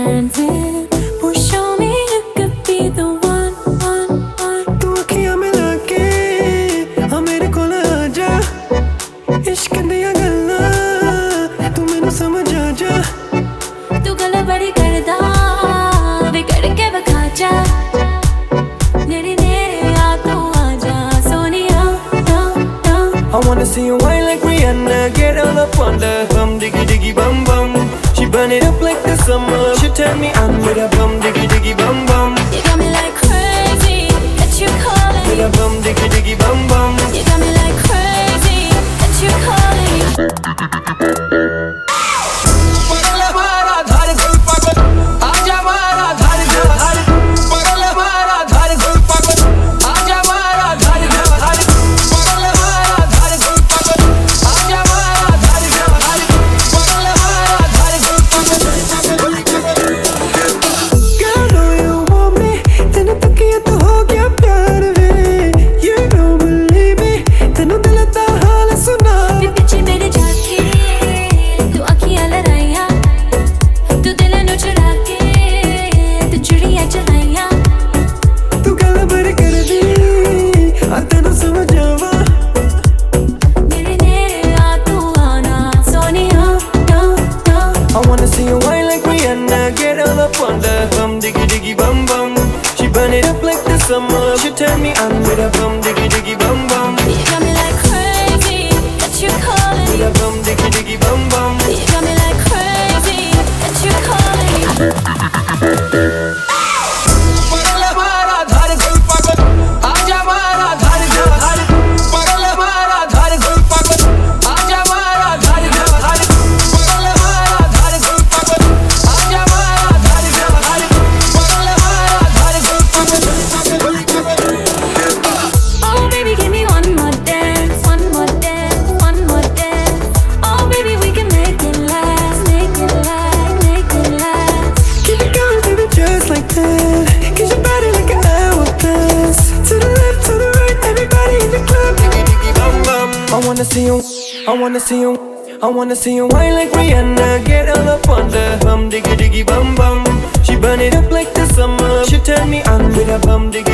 dancing. Push on me, you could be the one. तू अखियां मिला के मेरे कोल आजा, इश्क दियां गल्लां तू मैनू समझ आ जा। तू गल बड़ी करदा वे करके विखा जा, नेड़े नेड़े आ तू आजा Sonia. I wanna see you whine like Rihanna, get all up on the bum diggy diggy bum bum. She burn it up like the summer, she turn me on with a bum diggy diggy bum bum. You got me like crazy, that you calling With me. a bum diggy diggy bum bum. You got me like crazy, that you calling me. पगल मारा धार गुल पागल, आजा मारा धार धार। पगल मारा धार गुल पागल, आजा मारा धार धार। पगल मारा धार गुल पागल, आजा मारा धार धार। पगल मारा धार गुल पागल। Girl, know you want me, तेनू तकिया तो हो गया प्यार वे। You don't believe me, तेनू दिल दा हाल सुना। वे पिछे मेरे जाके तू अखियां लड़ाइया, तू दिल नू चुरा के तू चुड़ियां चलाइया। तू गल बड़ी कर दी, तेनू समझ आवा। मेरे नेड़े आ तू आना Sonia. I wanna see you whine like Rihanna, get all up on the bum diggy diggy bum bum. She burn it up like the summer, she turn me on with a bum diggy diggy bum bum. You got me like crazy, that you calling With me. a bum diggy diggy bum bum. You got me like crazy, that you calling me. पगल मारा धार गुल पागल, आजा मारा धार धार। पगल मारा धार गुल पागल, आजा मारा धार धार। पगल मारा धार गुल पागल, आजा मारा धार धार। पगल मारा धार गुल पागल। Oh baby, give me one more dance, one more dance, one more dance. Oh baby, we can make it last, make it last, make it last. Keep it going, baby, just like that. Get your body like an hourglass. To the left, to the right, everybody in the club. Diggy diggy bum bum. I wanna see you, I wanna see you, I wanna see you whine like Rihanna, get all up on the bum diggy diggy bum bum. She burn it up like the summer, she turn me on with a bum diggy